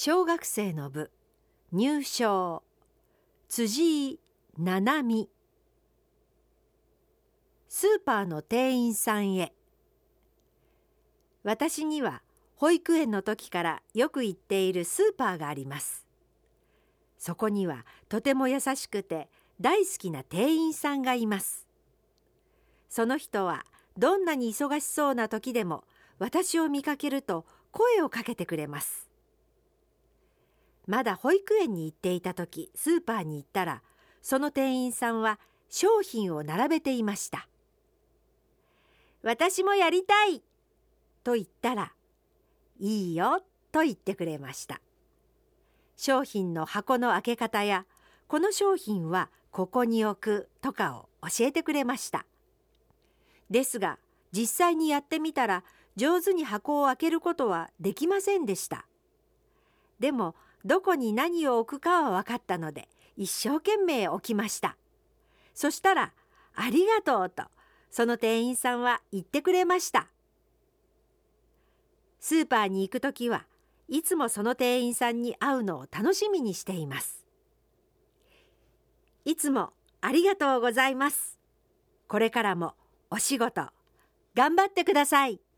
小学生の部入賞辻井七海。スーパーの店員さんへ。私には保育園の時からよく行っているスーパーがあります。そこにはとても優しくて大好きな店員さんがいます。その人はどんなに忙しそうな時でも私を見かけると声をかけてくれます。まだ保育園に行っていた時、スーパーに行ったら、その店員さんは商品を並べていました。私もやりたいと言ったら、いいよと言ってくれました。商品の箱の開け方や、この商品はここに置くとかを教えてくれました。ですが、実際にやってみたら、上手に箱を開けることはできませんでした。でも、どこに何を置くかは分かったので、一生懸命置きました。そしたら、ありがとうと、その店員さんは言ってくれました。スーパーに行くときはいつもその店員さんに会うのを楽しみにしています。いつもありがとうございます。これからもお仕事頑張ってください。